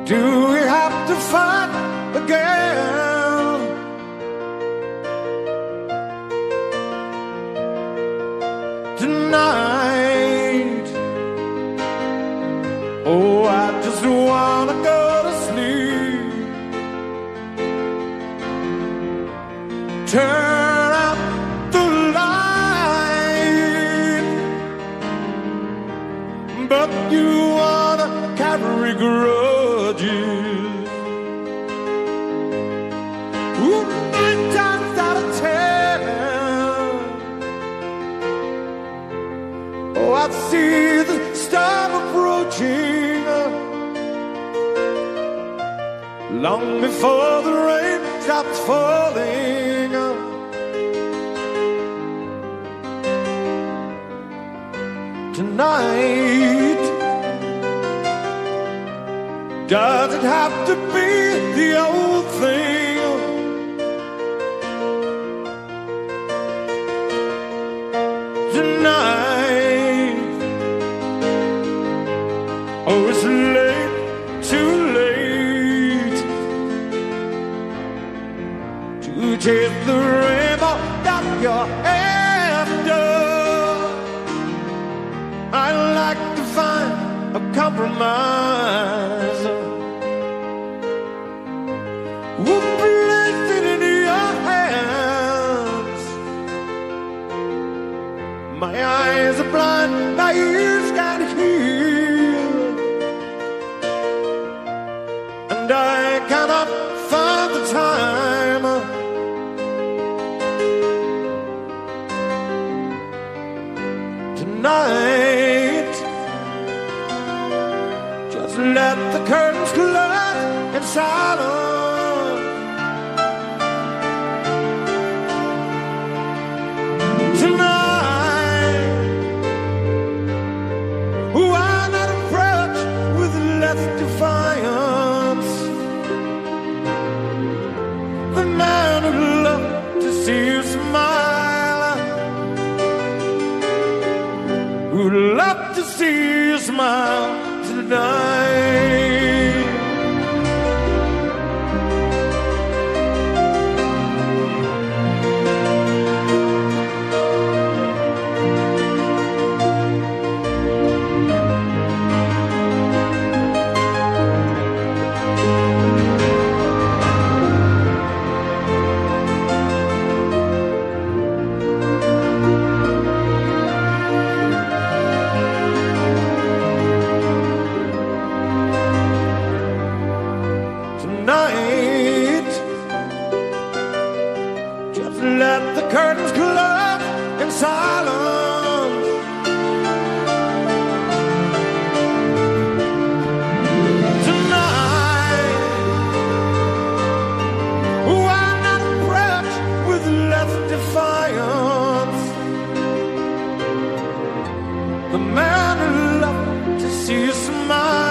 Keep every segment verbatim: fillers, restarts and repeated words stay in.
Do we have to fight again? Tonight, oh, I just wanna go to sleep. Turn out the light, but you wanna carry grudges. Ooh, nine times out of ten, oh, I see the storm approaching, long before the rain stops falling. Tonight, does it have to be the old thing? Tonight, oh, it's late, too late to chase the rainbow down your head. I'd like to find a compromise. We'll place it in your hands. My eyes are blind, my ears can't hear, and I cannot find the time tonight. Just let the curtains close in silence. Tonight, why not approach with less defiance? The man who'd love to see you smile, who'd love to see you smile tonight. Tonight, just let the curtains close in silence. Tonight, why not approach with less defiance? The man who loved to see you smile,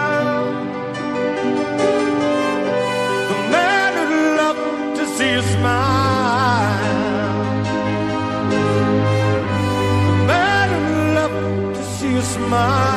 see you smile. The man who loved to see you smile.